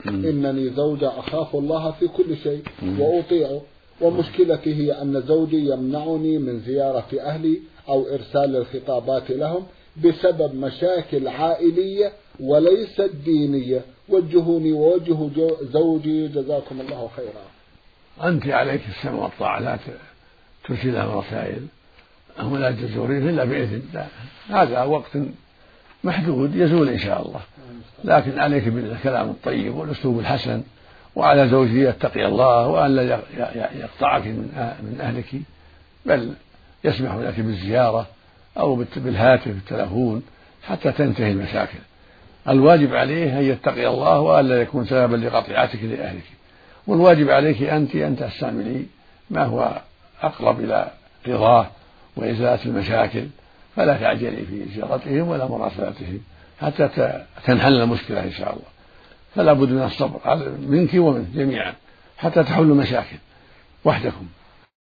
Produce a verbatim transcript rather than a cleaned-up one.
إنني زوجة أخاف الله في كل شيء وأطيعه، ومشكلتي هي أن زوجي يمنعني من زيارة أهلي أو إرسال الخطابات لهم بسبب مشاكل عائلية وليست دينية، وجهوني ووجه زوجي جزاكم الله خيرا. أنت عليك السمع والطاعة، لا ترسل لهم رسائل ولا تزورين إلا بإذن الله، هذا وقت محدود يزول إن شاء الله، لكن عليك بالكلام الطيب والأسلوب الحسن، وعلى زوجي يتقي الله وأن لا يقطعك من أهلك، بل يسمح لك بالزيارة أو بالهاتف بالتلفون حتى تنتهي المشاكل. الواجب عليه أن يتقي الله وأن لا يكون سببا لقطيعتك لأهلك، والواجب عليك أنت أن تستعملي ما هو أقرب إلى رضاه وإزالة المشاكل، فلا تعجلي في زيارتهم ولا مراسلتهم حتى تنحل المشكلة إن شاء الله. فلا بد من الصبر منك ومن جميعا حتى تحلوا مشاكل وحدكم.